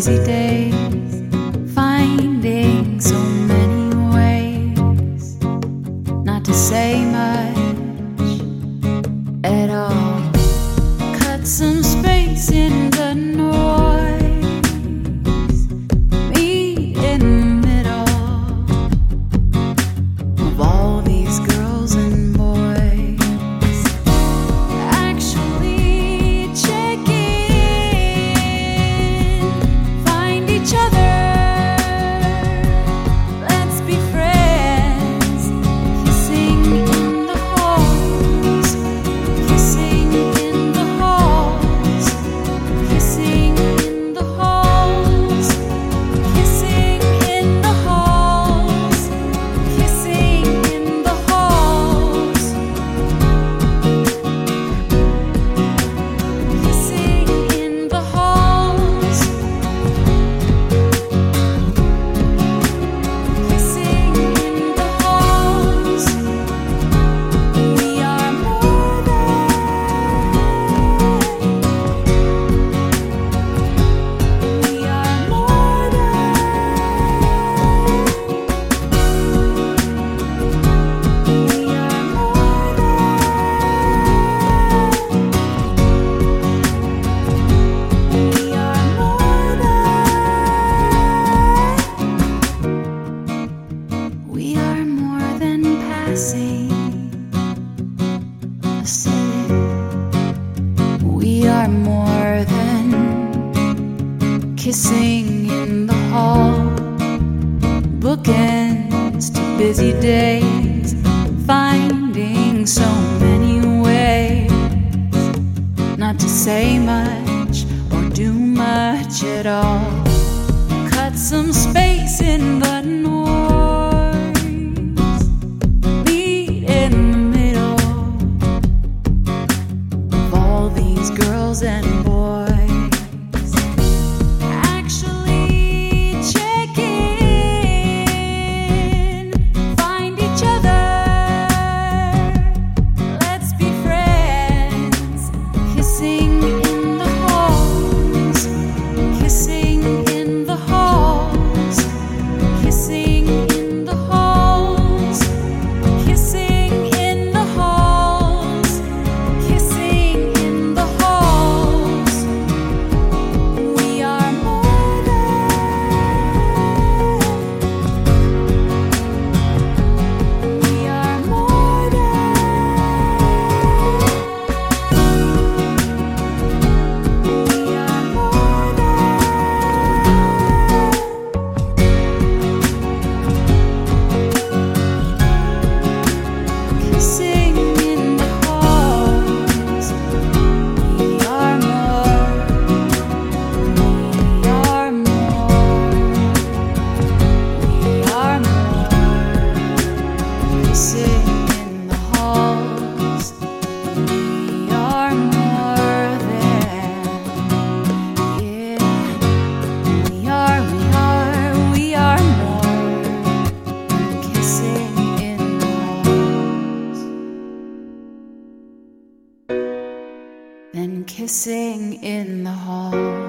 busy days, finding so many ways not to say much at all. Cut some space in the noise, meet in the middle of all these girls and boys. Actually check in, find each other, let's be friends. Kissing in the halls, kissing in the halls, kissing in the halls, kissing in the halls, kissing in the halls, kissing in the halls, kissing in the halls. We are more than, we are more than, we are more than, we are more than, we are more than passing a city. We are more than kissing in the hall, bookends to busy days, finding so many ways not to say much or do much at all. Cut some space in the noise, meet in the middle of all these girls and boys. Actually check in, find each other, let's be friends. Kissing in the halls, kissing in the halls, kissing in the halls, kissing in the halls, kissing in the halls. We are more than, we are more than, we are more than, kissing in the halls. We are more, we are more, we are more, kissing in the halls. We are more than, yeah. We are more, kissing in the halls. Then kissing in the halls.